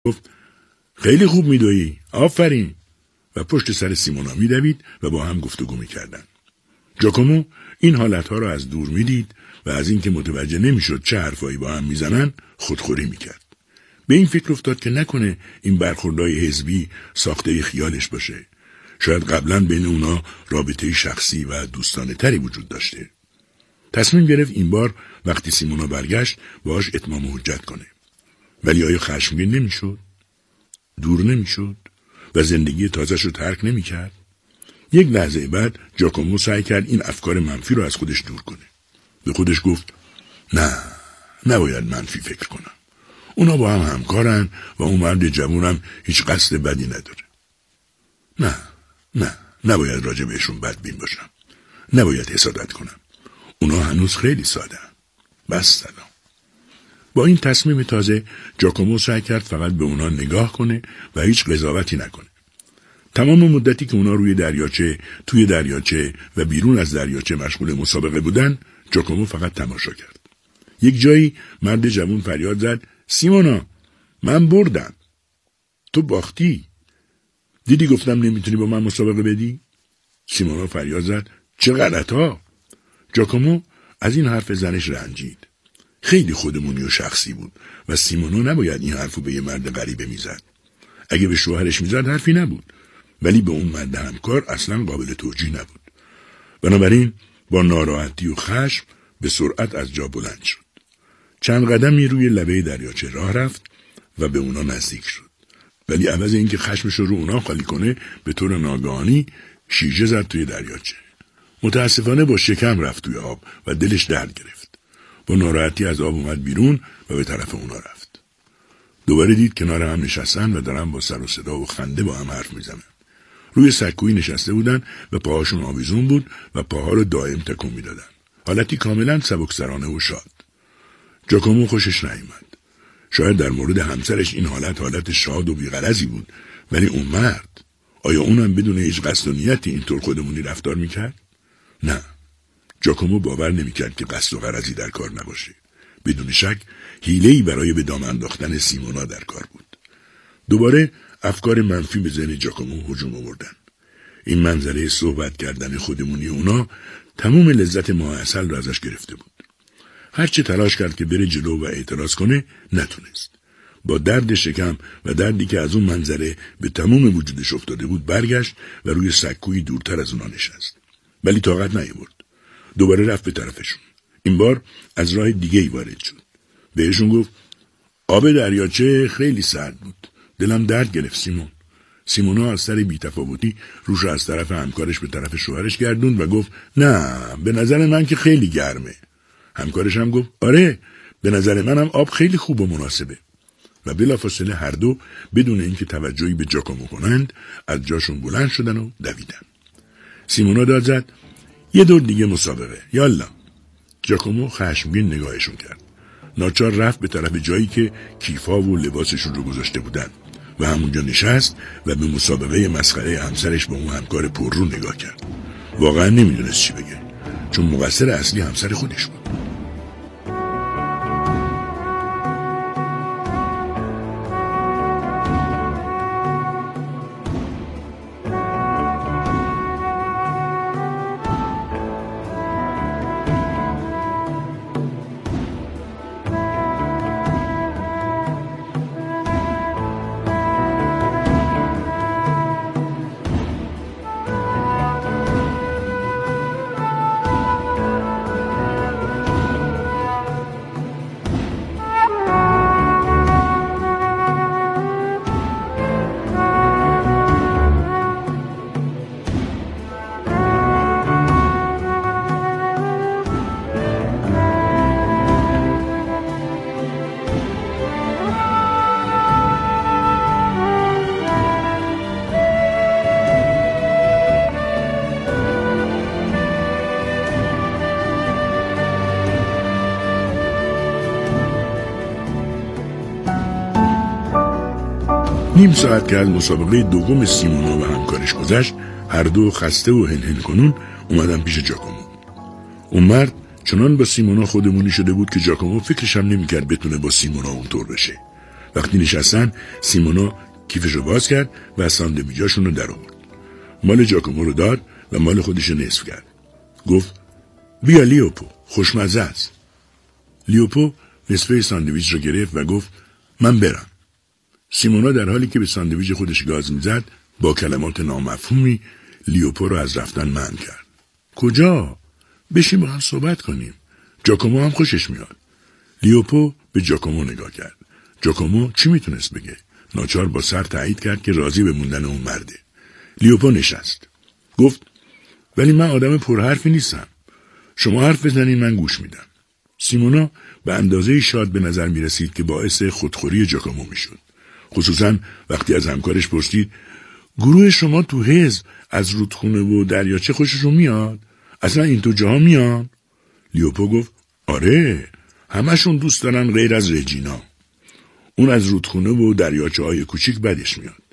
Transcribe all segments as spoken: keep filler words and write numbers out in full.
گفت خیلی خوب میدویی، آفرین، و پشت سر سیمونا میدوید و با هم گفتگو میکردن. جاکومو این حالتها را از دور میدید و از اینکه متوجه نمیشد چه حرفایی با هم میزنن خودخوری میکرد. به این فکر افتاد که نکنه این برخوردهای حزبی ساخته خیالش باشه. شاید قبلا بین اونا رابطه شخصی و دوستانه تری وجود داشته. تصمیم گرفت این بار وقتی سیمونا برگشت باهاش اتمام حجت کنه. ولی آیا خشمگین نمیشد؟ دور نمیشد؟ و زندگی تازه‌شو ترک نمیکرد؟ یک لحظه بعد جاکومو سعی کرد این افکار منفی رو از خودش دور کنه. به خودش گفت نه، نباید منفی فکر کنم. اونا با هم همکارن و اون مرد جوونم هیچ قصد بدی نداره. نه، نه، نباید راجع بهشون بدبین باشم. نباید حسادت کنم. اونا هنوز خیلی ساده هن. بس سلام. با این تصمیم تازه جاکومو سعی کرد فقط به اونا نگاه کنه و هیچ قضاوتی نکنه. تمام مدتی که اونا روی دریاچه، توی دریاچه و بیرون از دریاچه مشغول مسابقه بودن، جاکومو فقط تماشا کرد. یک جایی مرد جوان فریاد زد سیمونا، من بردم. تو باختی. دیدی گفتم نمیتونی با من مسابقه بدی؟ سیمونا فریاد زد چه غلط ها. جاکومو از این حرف زنش رنجید. خیلی خودمونی و شخصی بود و سیمونا نباید این حرفو به یه مرد غریبه میزد. اگه به شوهرش میزد حرفی نبود، ولی به اون مرد همکار اصلا قابل توجیه نبود. بنابراین با ناراحتی و خشم به سرعت از جا بلند شد. چند قدمی روی لبه دریاچه راه رفت و به اونا نزدیک شد. ولی عوض اینکه خشمش رو اونا خالی کنه، به طور ناگهانی شیشه زد توی دریاچه. متاسفانه با شکم رفت توی آب و دلش درد گرفت. با ناراحتی از آب اومد بیرون و به طرف اونا رفت. دوباره دید کنار هم نشستن و دارن با سر و صدا و خنده با هم حرف میزنن. روی سکویی نشسته بودن و پاهاشون آویزون بود و پاها رو دائم تکون میدادن. حالتی کاملا سبکسرانه و شاد. جاکومو خوشش نیامد. شاید در مورد همسرش این حالت حالت شاد و بی‌غرضی بود، ولی اون مرد، آیا اونم بدون هیچ قصد و نیتی اینطور خودمونی رفتار میکرد؟ نه. جاکومو باور نمیکرد که قصد و غرضی در کار نباشه. بدون شک حیله‌ای برای به دام انداختن سیمونا در کار بود. دوباره افکار منفی به ذهن جاکومو هجوم آوردن. این منظره صحبت کردن خودمونی اونا تمام لذت ماه‌عسل را ازش گرفته بود. هرچه تلاش کرد که بره جلو و اعتراض کنه نتونست. با درد شکم و دردی که از اون منظره به تمام وجودش افتاده بود برگشت و روی سکویی دورتر از اونا نشست. ولی طاقت نیاورد. دوباره رفت به طرفشون. این بار از راه دیگه‌ای وارد شد. بهشون گفت آب دریاچه خیلی سرد بود. دلم درد گرفت سیمون. سیمونا از سر بی‌تفاوتی روش از طرف همکارش به طرف شوهرش گردوند و گفت نه، به نظر من که خیلی گرمه. همکارش هم گفت آره، به نظر منم آب خیلی خوب و مناسبه. و بلافاصله هر دو بدون اینکه توجهی به جاکومو کنند از جاشون بلند شدن و دویدن. سیمونا داد زد یه دور دیگه مسابقه، یالا. جاکومو خشمگین نگاهشون کرد. ناچار رفت به طرف جایی که کیفا و لباسشون رو گذاشته بودن و همونجا نشست و به مسابقه مسخره همسرش با اون همکار پررو نگاه کرد. واقعا نمیدونست چی بگه، چون مقصر اصلی همسر خودش بود. نیم ساعت که از مسابقه دوم سیمونا و همکارش گذشت، هر دو خسته و هنهن کنون اومدن پیش جاکومو. اون مرد چنان با سیمونا خودمونی شده بود که جاکومو فکرش هم نمی‌کرد بتونه با سیمونا اونطور بشه. وقتی نشستن سیمونا کیفشو باز کرد و ساندویچاشون رو در آورد. مال جاکومو رو داد و مال خودش رو نصف کرد. گفت بیا لیوپو، خوشمزه است. لیوپو نصفه ساندویچ رو گرفت و گفت من برم. سیمونا در حالی که به ساندویچ خودش گاز میزد با کلمات نامفهومی لیوپو رو از رفتن منع کرد. کجا؟ بشین با هم صحبت کنیم. جاکومو هم خوشش میاد. لیوپو به جاکومو نگاه کرد. جاکومو چی میتونست بگه؟ ناچار با سر تایید کرد که راضی به موندن اون مرده. لیوپو نشست. گفت ولی من آدم پرحرفی نیستم. شما حرف بزنین من گوش میدم. سیمونا به اندازه شاد به نظر می رسید که باعث خودخوری جاکومو می شد. خصوصا وقتی از همکارش پرسید گروه شما تو حزب از رودخونه و دریاچه خوششون میاد؟ اصلا این تو جاها میان؟ لیوپو گفت آره، همشون دوست دارن غیر از رجینا. اون از رودخونه و دریاچه های کوچیک بدش میاد.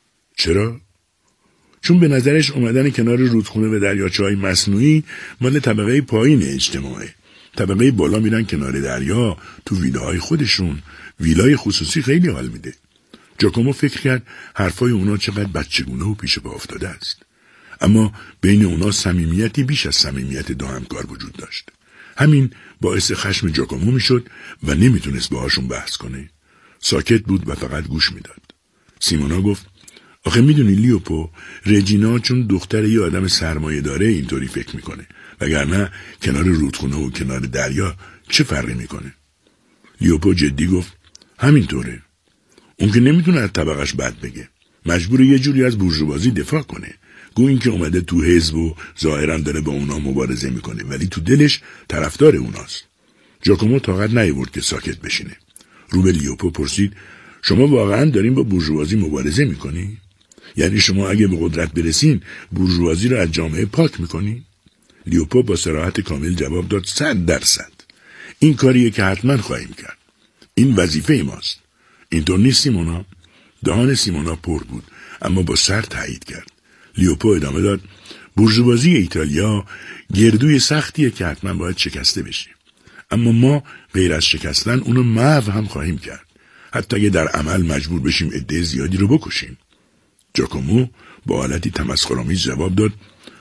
چرا؟ چون به نظرش اومدن کنار رودخونه و دریاچه های مصنوعی مال طبقه پایین اجتماعه. طبقه بالا میرن کنار دریا تو ویلاهای خودشون. ویلای خصوصی خیلی حال میده. جاکومو فکر کرد حرفای اونا چقدر بچگونه و پیش پا افتاده است. اما بین اونا صمیمیتی بیش از صمیمیت دو همکار وجود داشت. همین باعث خشم جاکومو میشد و نمیتونست باهاشون بحث کنه. ساکت بود و فقط گوش میداد. سیمونا گفت آخه میدونی لیوپو، رجینا چون دختر یه آدم سرمایه داره اینطوری فکر میکنه، وگرنه کنار رودخونه و کنار دریا چه فرقی میکنه؟ لیوپو جدی گفت همینطوره. اون که نمیتونه از طبقش بد بگه. مجبور یه جوری از بورژوازی دفاع کنه. گو این که اومده تو حزب و ظاهرا داره با اونا مبارزه میکنه ولی تو دلش طرفدار اوناست. جاکومو طاقت نیاورد که ساکت بشینه. رو به لیوپو پرسید شما واقعا دارین با بورژوازی مبارزه میکنی؟ یعنی شما اگه به قدرت برسین بورژوازی رو از جامعه پاک میکنی؟ لیوپو با صراحت کامل جواب داد صد درصد. این کاریه که حتما خواهیم کرد. این وظیفه ماست. اینطور نیست سیمونا؟ دهان سیمونا پر بود اما با سر تایید کرد. لیوپو ادامه داد بورژوازی ایتالیا گردوی سختیه که حتما باید شکسته بشه. اما ما غیر از شکستن اونو محو هم خواهیم کرد. حتی اگه در عمل مجبور بشیم عده زیادی رو بکشیم. جاکومو با حالتی تمسخرآمیز جواب داد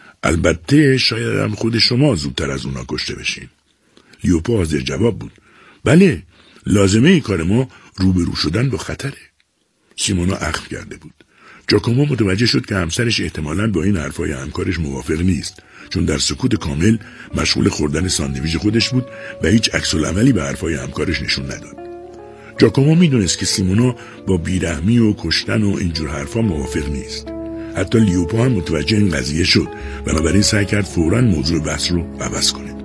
البته شاید هم خود شما زودتر از اونا کشته بشین. لیوپو حاضر جواب بود بله، لازمه ای کار ما روبرو شدن با خطره. سیمونا اخم کرده بود. جاکومو متوجه شد که همسرش احتمالاً با این حرفای همکارش موافق نیست، چون در سکوت کامل مشغول خوردن ساندویچ خودش بود و هیچ عکس العملی به حرفای همکارش نشون نداد. جاکومو میدونست که سیمونا با بیرحمی و کشتن و اینجور حرفا موافق نیست. حتی لیوپو هم متوجه این قضیه شد، بنابراین سعی کرد فوراً موضوع بحث رو عوض کنه.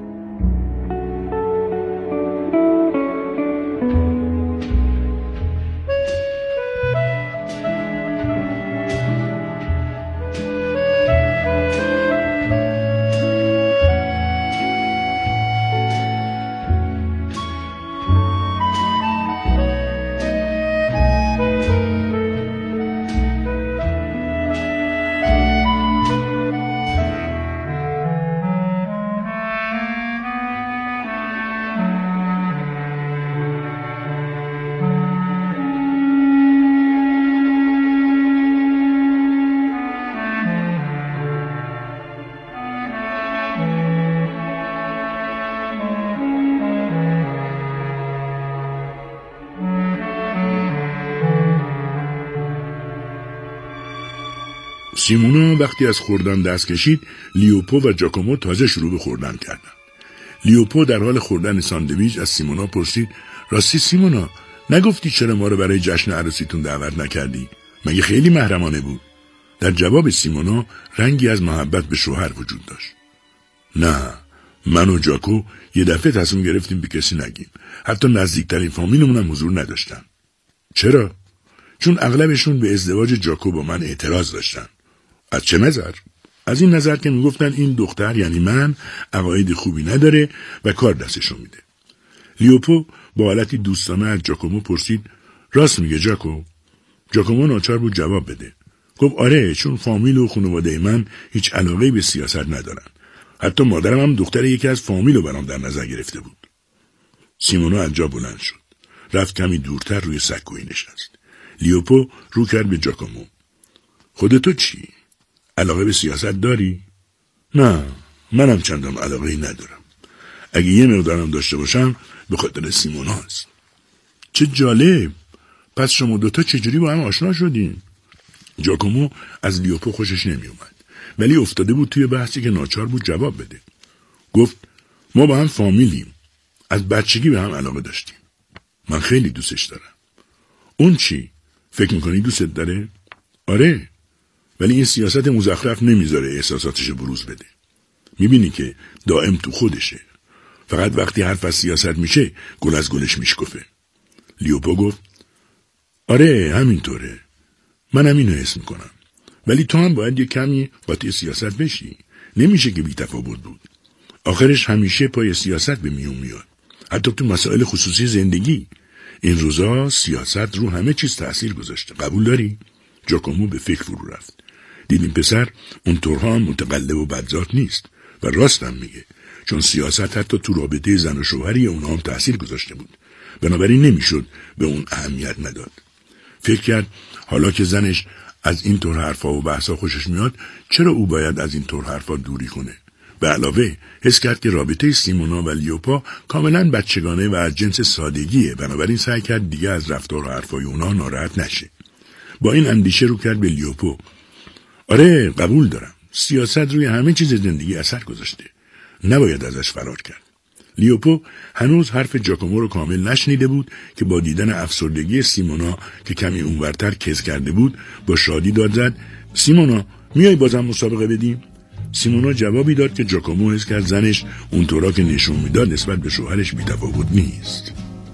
سیمونا وقتی از خوردن دست کشید، لیوپو و جاکومو تازه شروع به خوردن کردن. لیوپو در حال خوردن ساندویچ از سیمونا پرسید راستی سیمونا، نگفتی چرا ما رو برای جشن عروسیتون دعوت نکردی؟ مگه خیلی محرمانه بود؟ در جواب سیمونا رنگی از محبت به شوهر وجود داشت. نه، من و جاکو یه دفعه تصمیم گرفتیم به کسی نگیم. حتی نزدیکترین فامیلمون هم حضور نداشتن. چرا؟ چون اغلبشون به ازدواج جاکو با من اعتراض داشتن. از چه نظر؟ از این نظر که میگفتن این دختر یعنی من عقاید خوبی نداره و کار دستشون میده. لیوپو با حالتی دوستانه از جاکومو پرسید راست میگه جاکو؟ جاکومو ناچار بود جواب بده. گفت آره، چون فامیل و خانواده من هیچ علاقه‌ای به سیاست ندارن. حتی مادرم هم دختر یکی از فامیل رو برام در نظر گرفته بود. سیمونا از جا بلند شد. رفت کمی دورتر روی سکویی نشست. لیوپو رو کرد به جاکومو. خود تو چی؟ علاقه به سیاست داری؟ نه، منم چندان علاقه‌ای ندارم. اگه یه مقدارم داشته باشم به خاطر سیمونا است. چه جالب. پس شما دوتا چجوری با هم آشنا شدین؟ جاکومو از لیوپو خوشش نمی اومد، ولی افتاده بود توی بحثی که ناچار بود جواب بده. گفت ما با هم فامیلیم. از بچگی به هم علاقه داشتیم. من خیلی دوستش دارم. اون چی؟ فکر میکنی دوستت داره؟ آره، ولی این سیاست مزخرف نمیذاره احساساتش بروز بده. میبینی که دائم تو خودشه. فقط وقتی حرف از سیاست میشه گل از گلش میشکفه. لیوپو گفت آره همینطوره. منم اینو حس میکنم. ولی تو هم باید یه کمی قاطی سیاست بشی. نمیشه که بی تفاوت بود. آخرش همیشه پای سیاست به میون میاد. حتی تو مسائل خصوصی زندگی. این روزا سیاست رو همه چیز تأثیر گذاشته. قبول داری؟ جاکومو به فکر فرو رفت. دید این پسر اون طورها هم متقلب و بدذات نیست و راست هم میگه، چون سیاست حتی تو رابطه زن و شوهری اونها هم تأثیر گذاشته بود. بنابراین نمیشد به اون اهمیت نداد. فکر کرد حالا که زنش از این طور حرفا و بحثا خوشش میاد، چرا او باید از این طور حرفا دوری کنه؟ به علاوه حس کرد که رابطه سیمونا و لیوپا کاملا بچگانه و از جنس سادگیه، بنابراین سعی کرد دیگه از رفتار و حرفای اونها ناراحت نشه. با این اندیشه رو کرد به لیوپو. آره قبول دارم. سیاست روی همه چیز زندگی اثر گذاشته. نباید ازش فرار کرد. لیوپو هنوز حرف جاکومو رو کامل نشنیده بود که با دیدن افسردگی سیمونا که کمی اونورتر کز کرده بود با شادی داد زد سیمونا میای بازم مسابقه بدیم؟ سیمونا جوابی داد که جاکومو حس کرد زنش اونطورا که نشون میداد نسبت به شوهرش بی‌تفاوت نیست.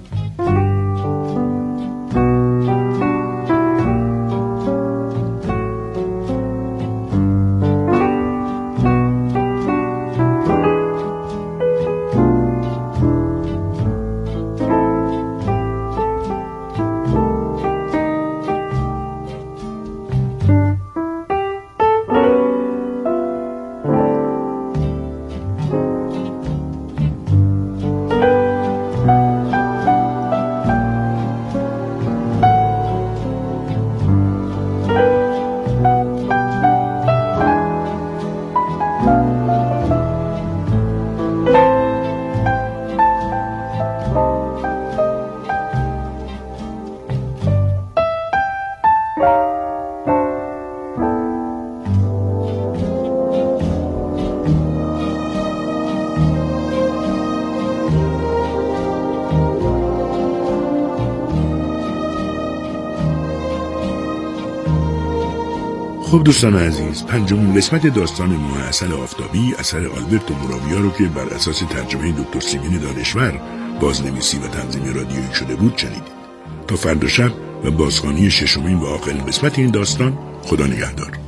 خب دوستان عزیز، پنجمین قسمت داستان ماه عسل آفتابی اثر آلبرتو موراویا رو که بر اساس ترجمه دکتر سیمین دانشور بازنویسی و تنظیم رادیویی شده بود شنیدید. تا فردا شب و بازخوانی ششمین و آخرین قسمت این داستان، خدا نگهدار.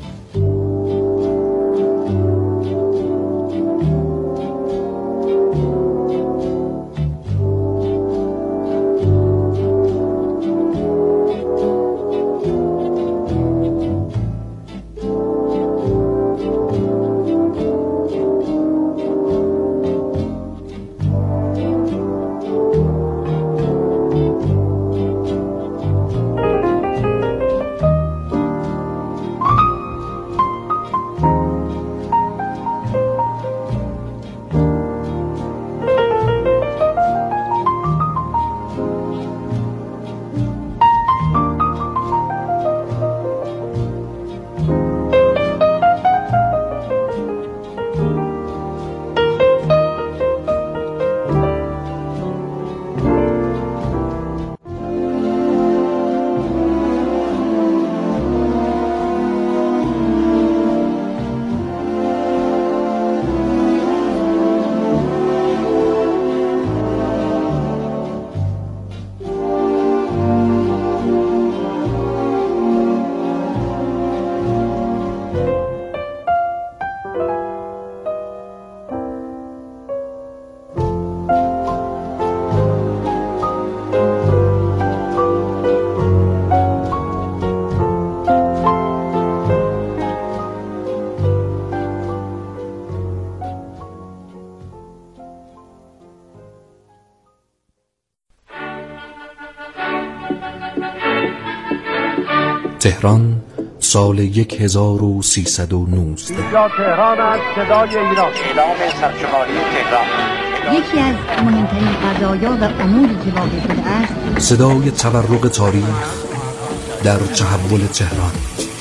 تهران سال هزار و سیصد و نوزده. اینجا تهران است، صدای ایران. اعلام سرشماری تهران. یکی از مهمترین قضایا و اموری که واقع شده است صدای تورق تاریخ در تحول تهران.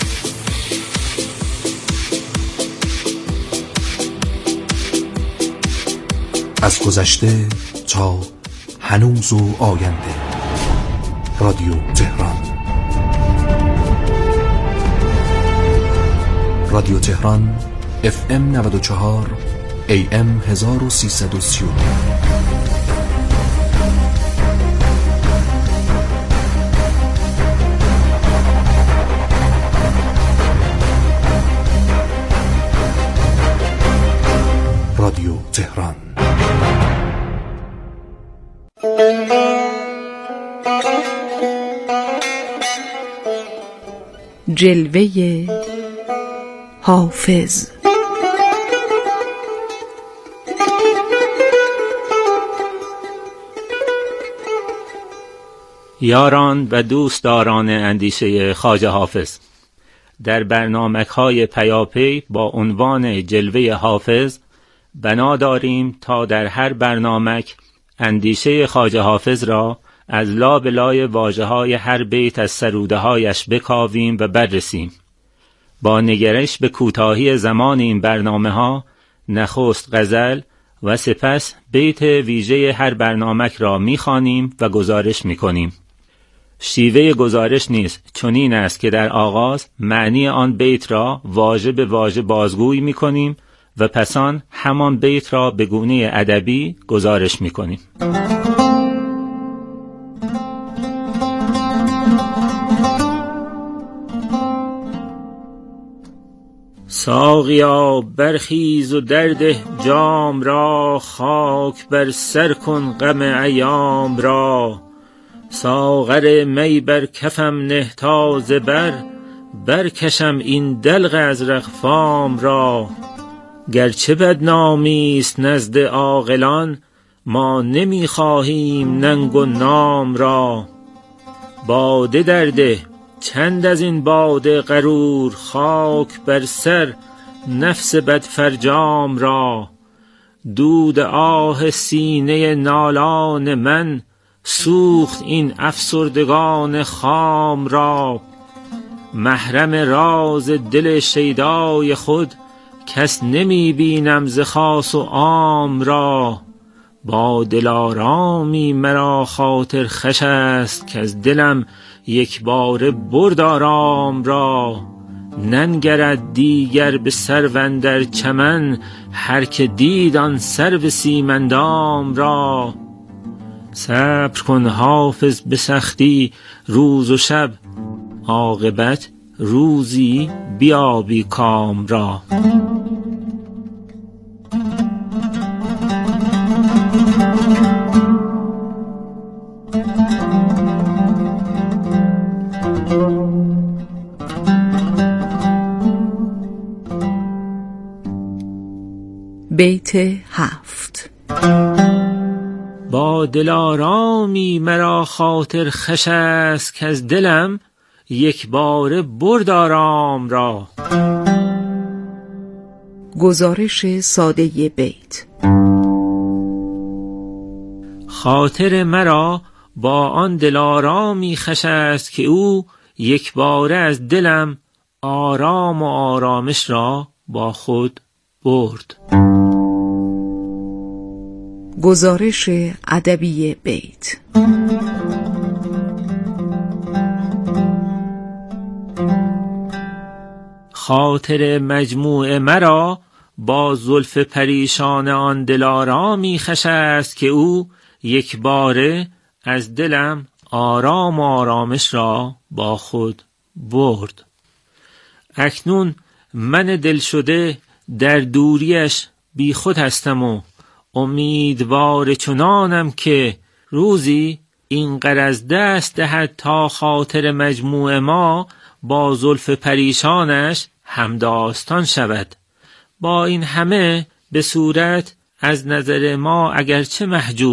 از گذشته تا هنوز و آینده. رادیو تهران. رادیو تهران اف ام نود و چهار ای ام هزار و سیصد و سی و دو. رادیو تهران. جلوه حافظ. یاران و دوستداران اندیشه خواجه حافظ، در برنامه‌های پیاپی با عنوان جلوه حافظ بنا داریم تا در هر برنامه اندیشه خواجه حافظ را از لابلای واژه‌های هر بیت از سروده‌هایش بکاویم و بررسیم. با نگرش به کوتاهی زمان این برنامه‌ها نخست غزل و سپس بیت ویژه هر برنامه را می‌خوانیم و گزارش می‌کنیم. شیوه گزارش نیز چنین است که در آغاز معنی آن بیت را واژه به واژه بازگویی می‌کنیم و پسان همان بیت را به گونه ادبی گزارش می‌کنیم. ساقیا برخیز و درده جام را، خاک بر سر کن غم ایام را. ساغر می بر کفم نه تا ز بر، برکشم این دلق ازرق فام را. گرچه بدنامی است نزد عاقلان، ما نمی خواهیم ننگ و نام را. باده درده چند از این باده غرور، خاک بر سر نفس بدفرجام را. دود آه سینه نالان من، سوخت این افسردگان خام را. محرم راز دل شیدای خود، کس نمی بینم ز خاص و عام را. با دلارامی مرا خاطر خوش است، که از دلم یک بار برد آرام را. ننگرد دیگر به سرو اندر چمن، هر که دید آن سرو سیمندام را. صبر کن حافظ به سختی روز و شب، عاقبت روزی بیابی کام را. بیت هفت. با دلارامی مرا خاطر خوش است، که از دلم یک بار برد آرام را. گزارش ساده بیت. خاطر مرا با آن دلارامی خوش است، که او یک باره از دلم آرام و آرامش را با خود برد. گزارش ادبی بیت. خاطر مجموع مرا با زلف پریشان آن دلارامی خوش است، که او یک باره از دلم آرام و آرامش را با خود برد. اکنون من دل شده در دوریش بی خود هستم و امیدوار چنانم که روزی این غرض دست دهد تا خاطر مجموع ما با زلف پریشانش همداستان شود. با این همه به صورت از نظر ما اگرچه محجوب